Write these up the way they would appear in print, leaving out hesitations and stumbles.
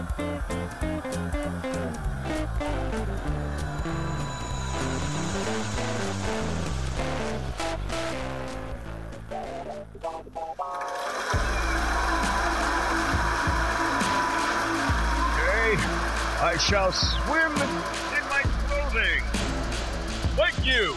I shall swim in my clothing, like you.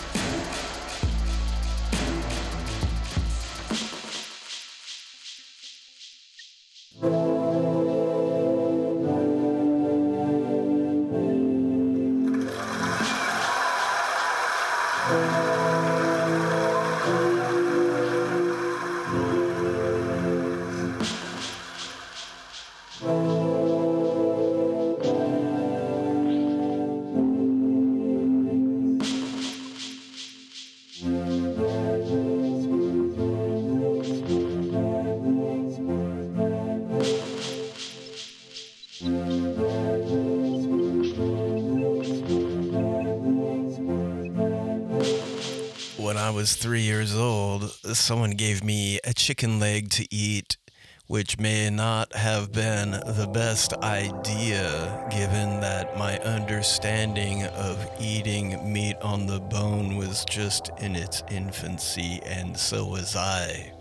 When I was 3 years old, someone gave me a chicken leg to eat, which may not have been the best idea given that my understanding of eating meat on the bone was just in its infancy, and so was I.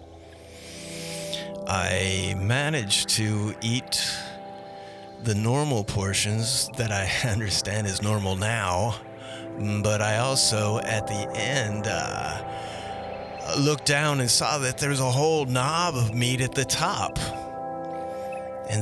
I managed to eat the normal portions that I understand is normal now, but I also, at the end, looked down and saw that there was a whole knob of meat at the top. And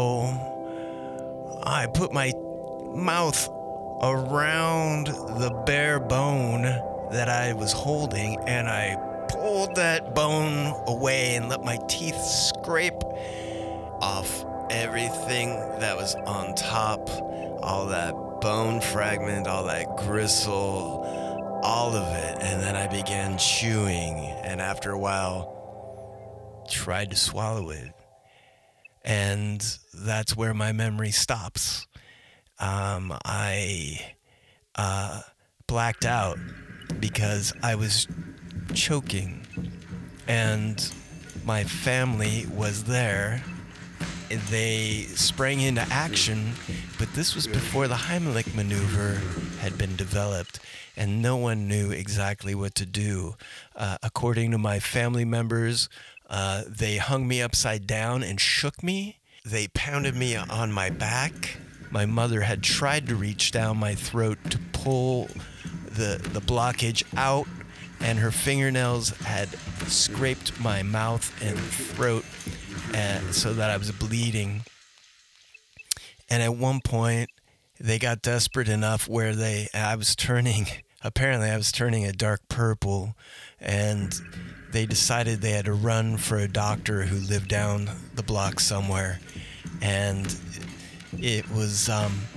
so I put my mouth around the bare bone that I was holding, and I pulled that bone away and let my teeth scrape off everything that was on top, all that bone fragment, all that gristle, all of it. And then I began chewing, and after a while tried to swallow it. And that's where my memory stops. I blacked out because I was choking, and my family was there. They sprang into action, but this was before the Heimlich maneuver had been developed, and no one knew exactly what to do. According to my family members, they hung me upside down and shook me. They pounded me on my back. My mother had tried to reach down my throat to pull the blockage out, and her fingernails had scraped my mouth and throat, so that I was bleeding. And at one point, they got desperate enough where I was turning a dark purple, and they decided they had to run for a doctor who lived down the block somewhere. And it was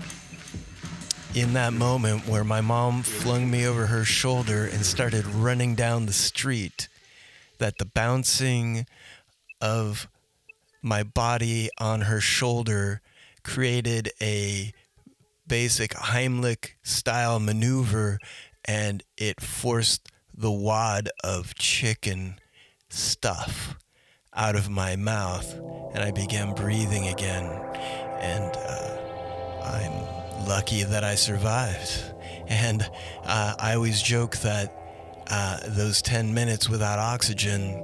in that moment where my mom flung me over her shoulder and started running down the street that the bouncing of my body on her shoulder created a basic Heimlich style maneuver, and it forced the wad of chicken stuff out of my mouth, and I began breathing again. And I'm lucky that I survived. And I always joke that those 10 minutes without oxygen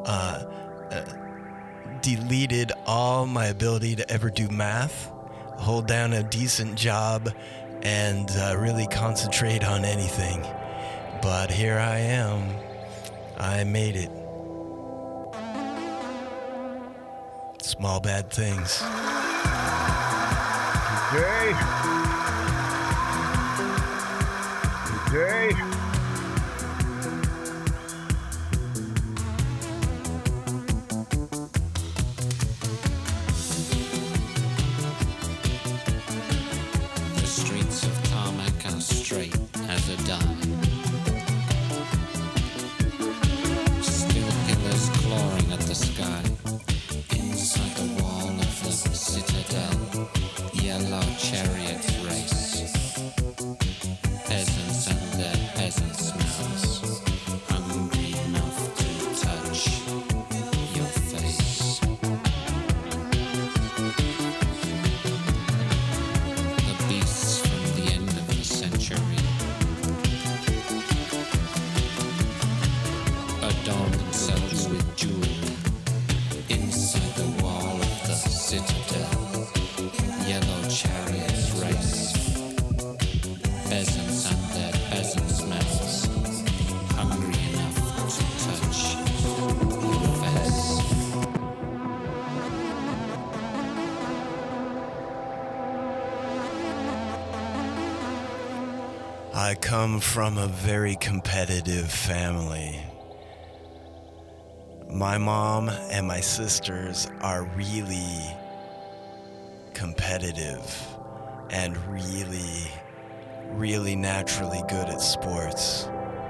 deleted all my ability to ever do math, hold down a decent job, and really concentrate on anything. But here I am. I made it. Small bad things. Today. The streets of tarmac are straight as a dime. Steel pillars clawing at the sky. Inside the wall of the citadel, yellow chariots race. Peasants and their peasant smells, hungry enough to touch your face. I come from a very competitive family. My mom and my sisters are really competitive and really naturally good at sports.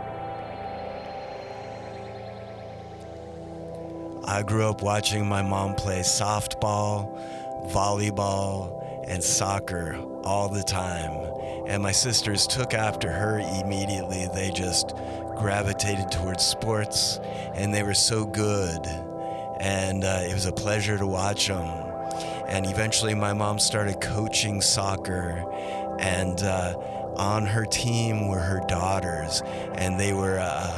I grew up watching my mom play softball, volleyball, and soccer all the time. And my sisters took after her immediately. They just gravitated towards sports, and they were so good. And it was a pleasure to watch them. And eventually my mom started coaching soccer, and on her team were her daughters, and they were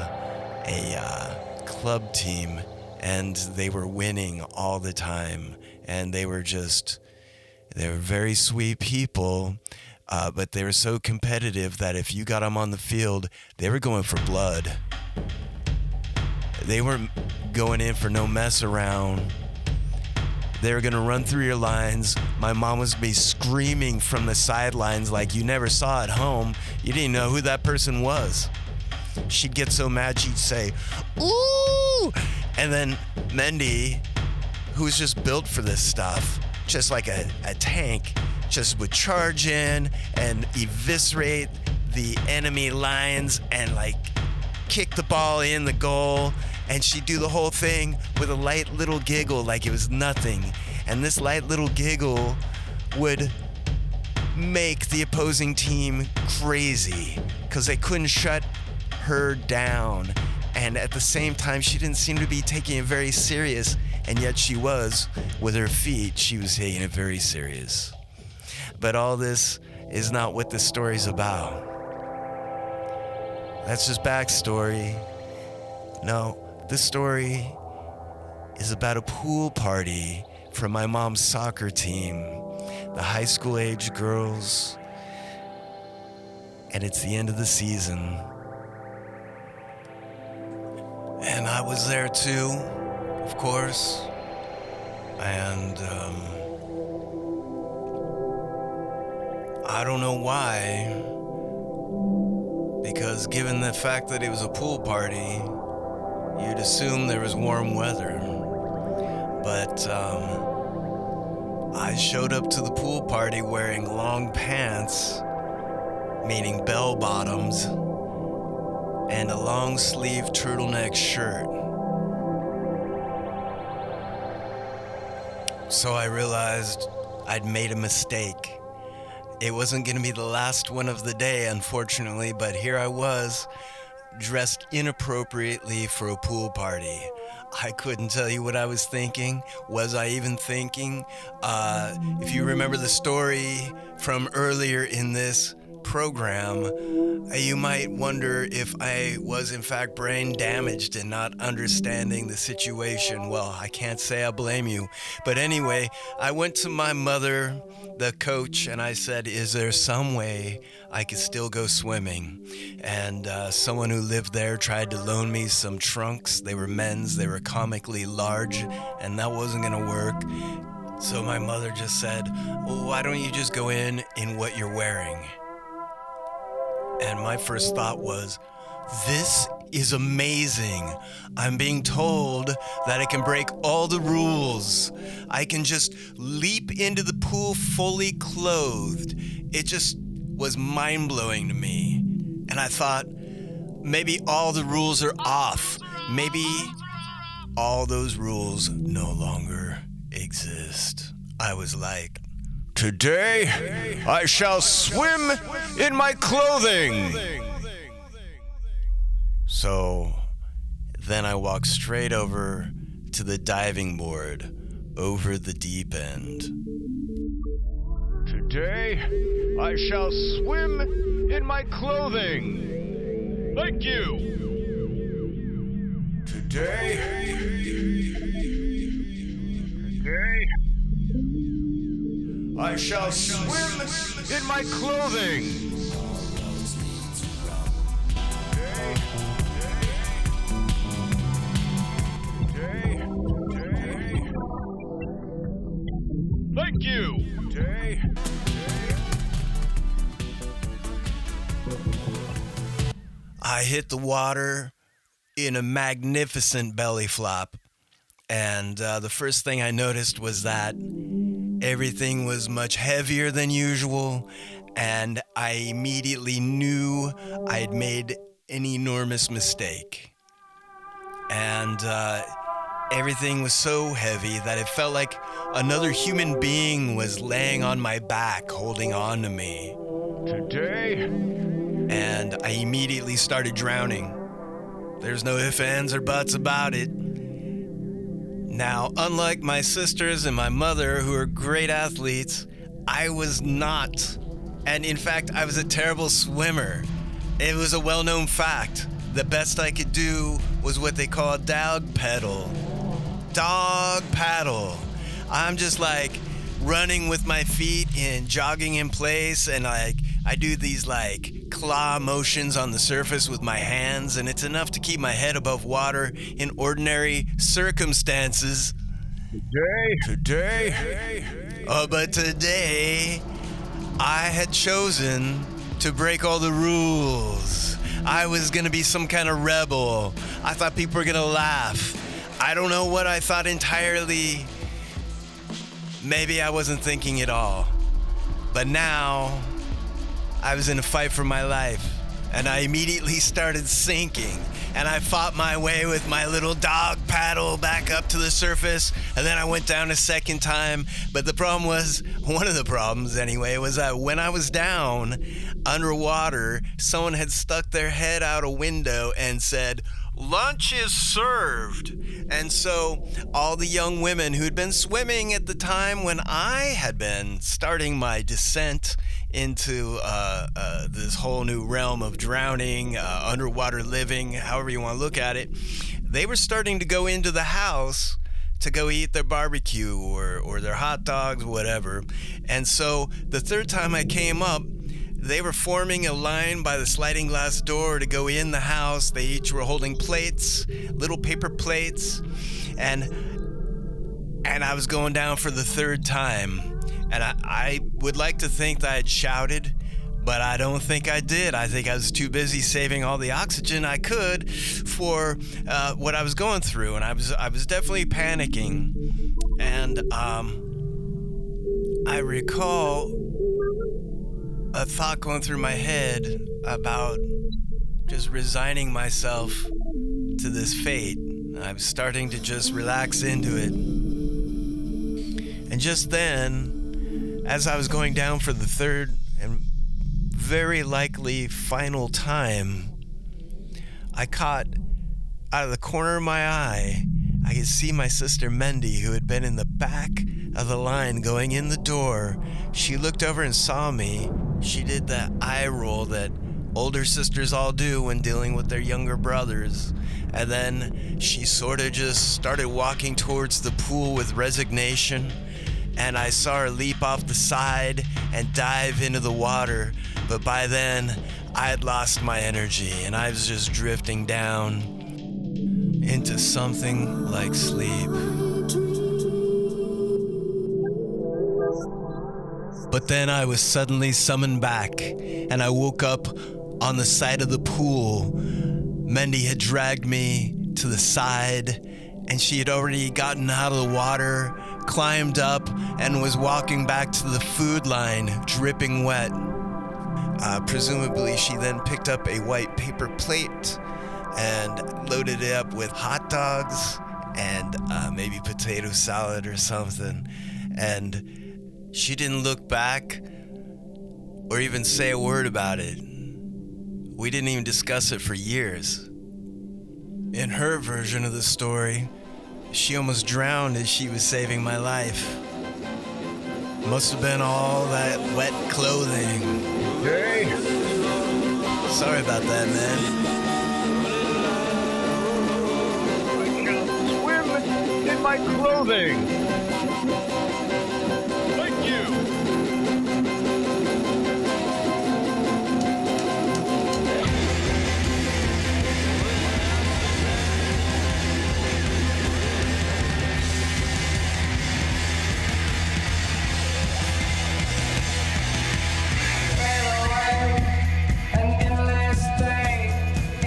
a club team, and they were winning all the time. And they were very sweet people, but they were so competitive that if you got them on the field, they were going for blood. They weren't going in for no mess around. They were going to run through your lines. My mom was be screaming from the sidelines like you never saw at home. You didn't know who that person was. She'd get so mad she'd say, "Ooh!" And then Mendy, who's just built for this stuff, just like a tank, just would charge in and eviscerate the enemy lines and like kick the ball in the goal. And she'd do the whole thing with a light little giggle like it was nothing. And this light little giggle would make the opposing team crazy because they couldn't shut her down. And at the same time, she didn't seem to be taking it very serious. And yet she was. With her feet, she was taking it very serious. But all this is not what this story's about. That's just backstory. No, this story is about a pool party for my mom's soccer team, the high school age girls. And it's the end of the season. And I was there too, of course. And I don't know why, because given the fact that it was a pool party, you'd assume there was warm weather. But I showed up to the pool party wearing long pants, meaning bell bottoms, and a long sleeve turtleneck shirt. So I realized I'd made a mistake. It wasn't going to be the last one of the day, unfortunately, but here I was, dressed inappropriately for a pool party. I couldn't tell you what I was thinking. Was I even thinking? If you remember the story from earlier in this program, you might wonder if I was in fact brain damaged and not understanding the situation. Well, I can't say I blame you. But anyway, I went to my mother, the coach, and I said, is there some way I could still go swimming? And someone who lived there tried to loan me some trunks. They were men's, they were comically large, and that wasn't gonna work. So my mother just said, well, why don't you just go in what you're wearing? And my first thought was, this is amazing. I'm being told that I can break all the rules. I can just leap into the pool fully clothed. It just was mind-blowing to me. And I thought, maybe all the rules are off. Maybe all those rules no longer exist. I was like, today, I shall swim in my clothing. So then I walked straight over to the diving board over the deep end. Today, I shall swim in my clothing. Thank you. Today, I shall swim in my clothing. Thank you. I hit the water in a magnificent belly flop. And the first thing I noticed was that everything was much heavier than usual. And I immediately knew I had made an enormous mistake. And everything was so heavy that it felt like another human being was laying on my back, holding on to me. Today, And I immediately started drowning. There's no ifs, ands, or buts about it. Now, unlike my sisters and my mother, who are great athletes, I was not. And in fact, I was a terrible swimmer. It was a well-known fact. The best I could do was what they call a dog paddle. Dog paddle. I'm just like running with my feet and jogging in place, and like I do these like claw motions on the surface with my hands, and it's enough to keep my head above water in ordinary circumstances. But today, I had chosen to break all the rules. I was gonna be some kind of rebel. I thought people were gonna laugh. I don't know what I thought entirely. Maybe I wasn't thinking at all. But now, I was in a fight for my life, and I immediately started sinking, and I fought my way with my little dog paddle back up to the surface, and then I went down a second time. But the problem was, one of the problems anyway, was that when I was down underwater, someone had stuck their head out a window and said, "Lunch is served." And so all the young women who'd been swimming at the time when I had been starting my descent into this whole new realm of drowning, underwater living, however you want to look at it, they were starting to go into the house to go eat their barbecue or their hot dogs, whatever. And so the third time I came up, they were forming a line by the sliding glass door to go in the house. They each were holding plates, little paper plates, and I was going down for the third time. And I would like to think that I had shouted, but I don't think I did. I think I was too busy saving all the oxygen I could for what I was going through, and I was definitely panicking. And I recall a thought going through my head about just resigning myself to this fate. I was starting to just relax into it. And just then, as I was going down for the third and very likely final time, I caught out of the corner of my eye, I could see my sister Mendy, who had been in the back of the line going in the door. She looked over and saw me. She did that eye roll that older sisters all do when dealing with their younger brothers. And then she sort of just started walking towards the pool with resignation. And I saw her leap off the side and dive into the water. But by then, I had lost my energy and I was just drifting down into something like sleep. But then I was suddenly summoned back, and I woke up on the side of the pool. Mendy had dragged me to the side, and she had already gotten out of the water, climbed up, and was walking back to the food line, dripping wet. Presumably, she then picked up a white paper plate and loaded it up with hot dogs and maybe potato salad or something. And she didn't look back or even say a word about it. We didn't even discuss it for years. In her version of the story, she almost drowned as she was saving my life. Must have been all that wet clothing. Hey, Sorry about that, man. I shall swim in my clothing. Thank you. An endless day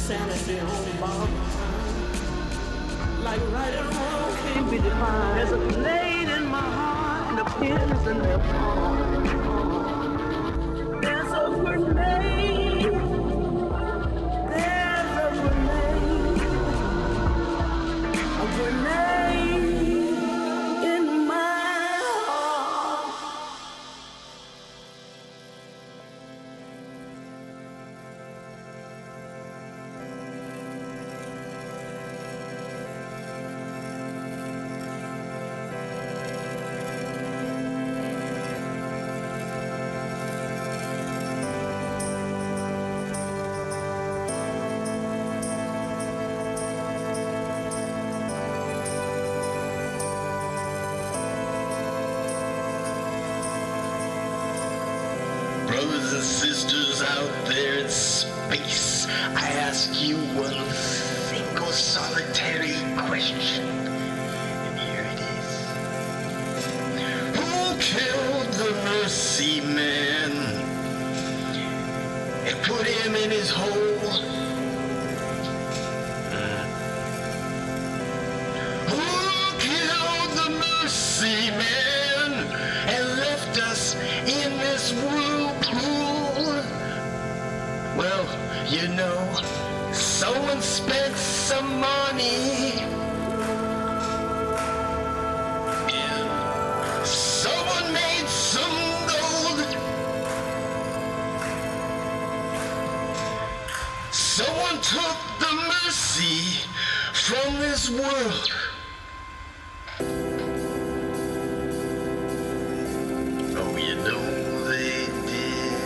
sanity on borrowed time. Like right and wrong can't be defined. There's a blade in my heart and a pin is in the palm. There's a grenade. There's a grenade. A grenade in my heart. Brothers and sisters out there in space, I ask you one single solitary question. And here it is. Who killed the Mercy Man and put him in his hole? Who killed the Mercy Man and left us in this whirlpool? Well, you know, someone spent some money. Yeah. Someone made some gold. Someone took the mercy from this world. Oh, you know they did.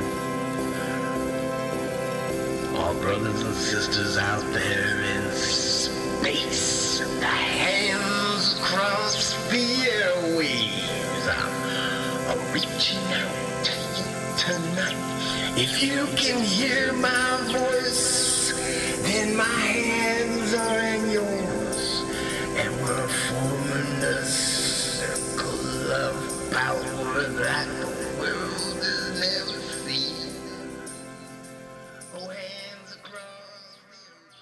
All brothers and sisters out there in space, the hands across the airwaves, I'm reaching out to you tonight. If you can hear my voice, then my hands are in yours, and we're forming a circle of power that the world has never seen. Oh, hands across the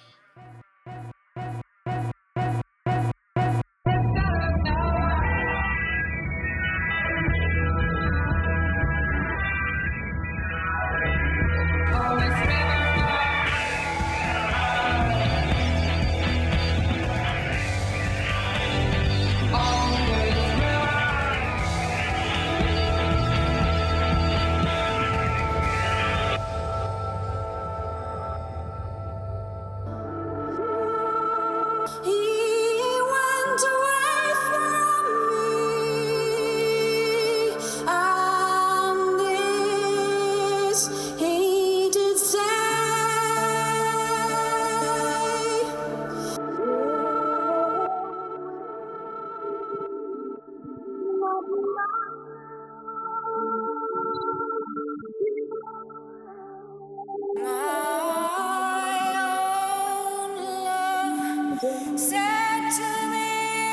Said to me,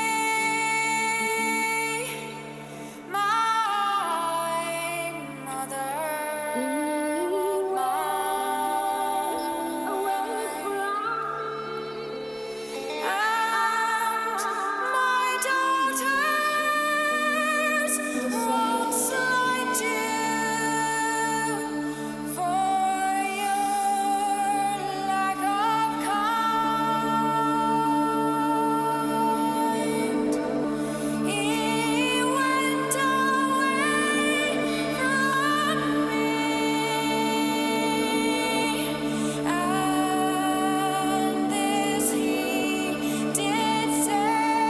my mother, and my daughters won't slight you for your lack of kind. He went away from me, and this he did say.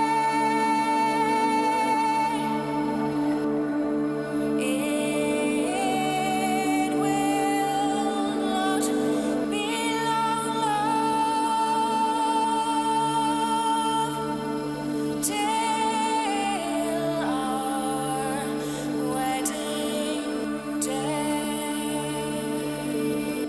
It will not be long, love, till our wedding day.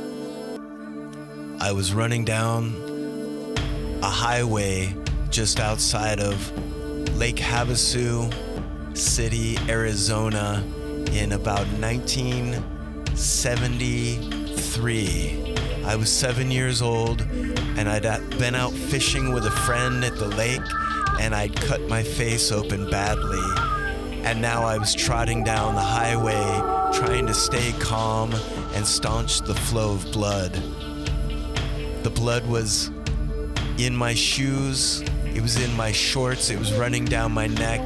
I was running down a highway just outside of Lake Havasu City, Arizona in about 1973. I was 7 years old, and I'd been out fishing with a friend at the lake, and I'd cut my face open badly. And now I was trotting down the highway, trying to stay calm and staunch the flow of blood. The blood was in my shoes, it was in my shorts, it was running down my neck.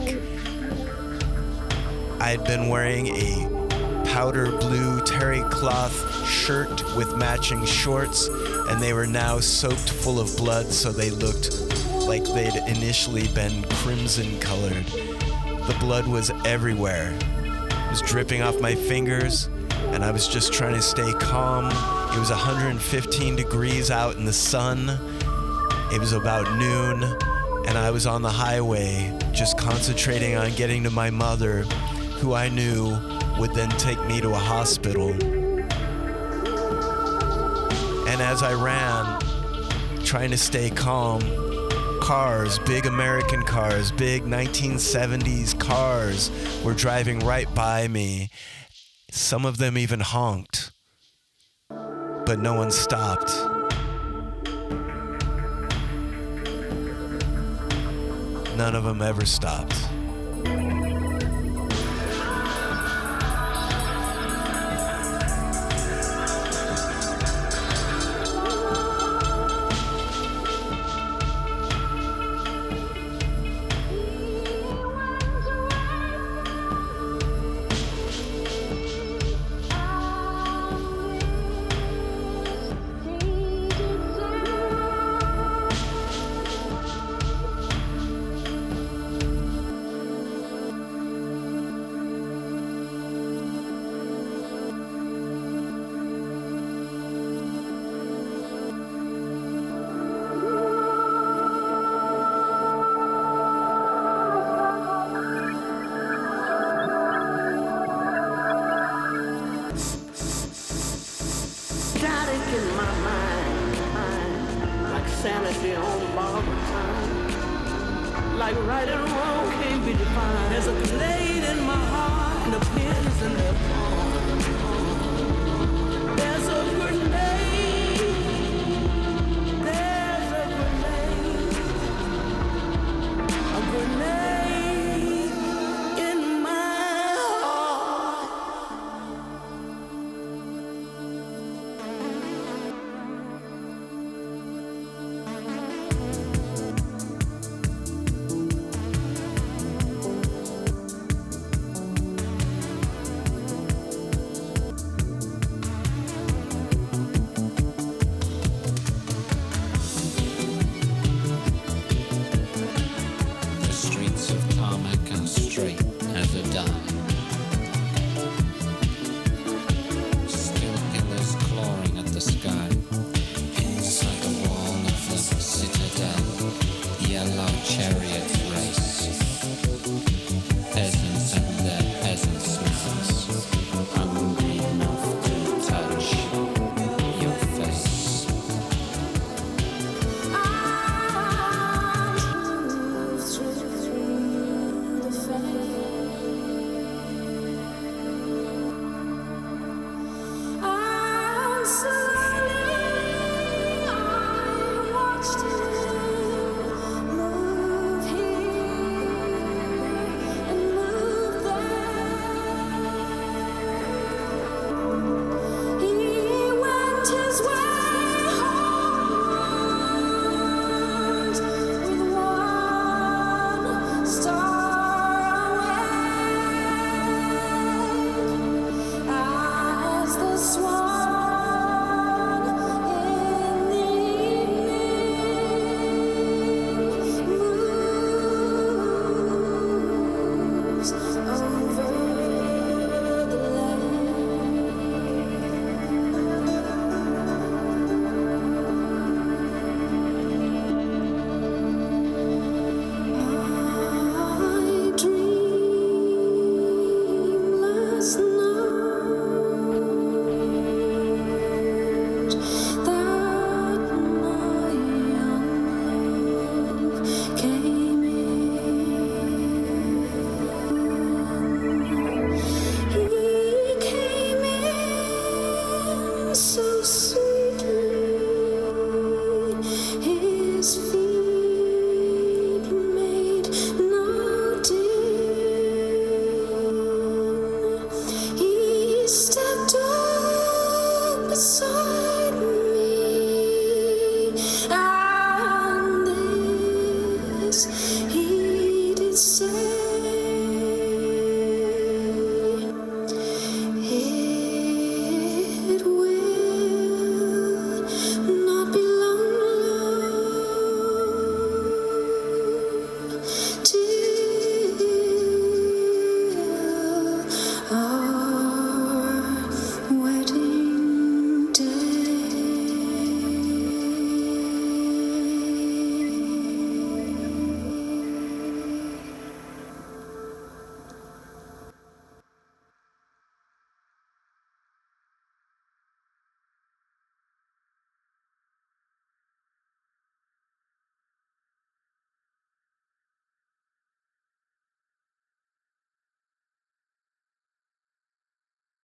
I had been wearing a powder blue terry cloth shirt with matching shorts, and they were now soaked full of blood, so they looked like they'd initially been crimson colored. The blood was everywhere. It was dripping off my fingers, and I was just trying to stay calm. It was 115 degrees out in the sun. It was about noon, and I was on the highway just concentrating on getting to my mother, who I knew would then take me to a hospital. And as I ran, trying to stay calm, cars, big American cars, big 1970s cars were driving right by me. Some of them even honked, but no one stopped. None of them ever stopped. Static in my mind, like sanity on borrowed time. Like right and wrong can't be defined. There's a blade in my heart and a pin is in the palm.